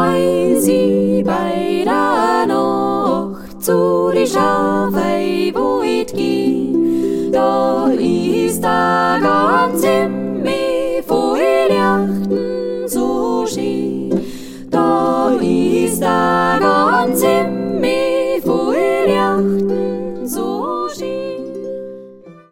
ein sie bei der Nacht zu die Schafe, wo ich geh. Da ist da ganz im Meer voll Lichten so schön. Da ist da